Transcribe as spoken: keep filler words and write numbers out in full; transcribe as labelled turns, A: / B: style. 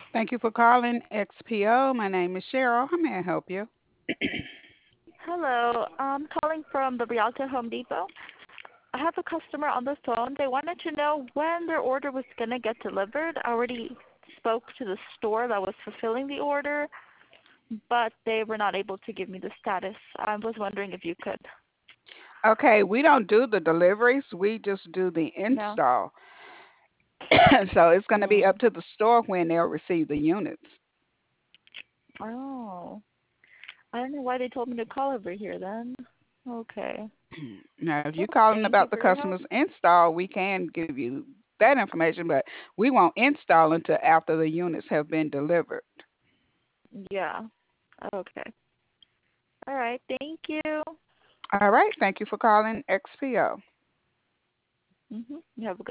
A: Thank you for calling X P O. My name is Cheryl. How may I help you?
B: Hello, I'm calling from the Rialto Home Depot. I have a customer on the phone. They wanted to know when their order was going to get delivered. I already spoke to the store that was fulfilling the order, but they were not able to give me the status. I was wondering if you could.
A: Okay, we don't do the deliveries. We just do the
B: No?
A: install. So it's going to be
B: Mm.
A: up to the store when they'll receive the units.
B: Oh, I don't know why they told me to call over here then. Okay.
A: Now, if you're
B: Well,
A: calling
B: thank you
A: about the
B: for your help.
A: customer's install, we can give you that information, but we won't install until after the units have been delivered.
B: Yeah. Okay. All right. Thank you.
A: All right, thank you for calling X P O.
B: Mhm. You have a good